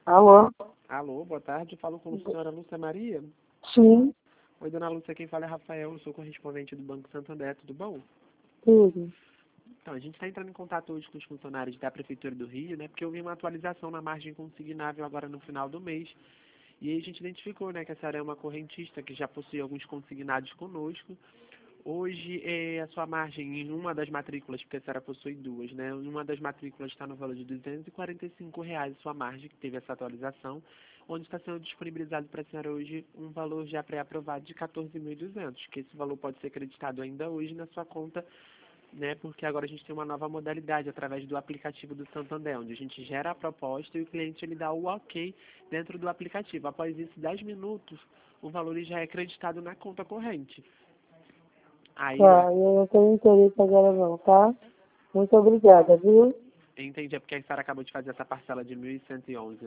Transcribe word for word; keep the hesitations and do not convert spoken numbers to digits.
Alô? Alô, boa tarde. Falo com a senhora Lúcia Maria. Sim, Oi, dona Lúcia, quem fala é Rafael, eu sou correspondente do Banco Santander, tudo bom? tudo. Então, a gente está entrando em contato hoje com os funcionários da Prefeitura do Rio, né, porque houve uma atualização na margem consignável agora no final do mês, e aí a gente identificou, né, que a senhora é uma correntista que já possui alguns consignados conosco. Hoje, eh, a sua margem em uma das matrículas, porque a senhora possui duas, né? Em uma das matrículas está no valor de duzentos e quarenta e cinco reais a sua margem, que teve essa atualização, onde está sendo disponibilizado para a senhora hoje um valor já pré-aprovado de quatorze mil e duzentos, que esse valor pode ser acreditado ainda hoje na sua conta, né? Porque agora a gente tem uma nova modalidade através do aplicativo do Santander, onde a gente gera a proposta e o cliente ele dá o ok dentro do aplicativo. Após isso, dez minutos, o valor já é acreditado na conta corrente. Aí, Tá, eu não tenho interesse agora não, tá? Muito obrigada, viu? entendi, é porque a senhora acabou de fazer essa parcela de mil cento e onze.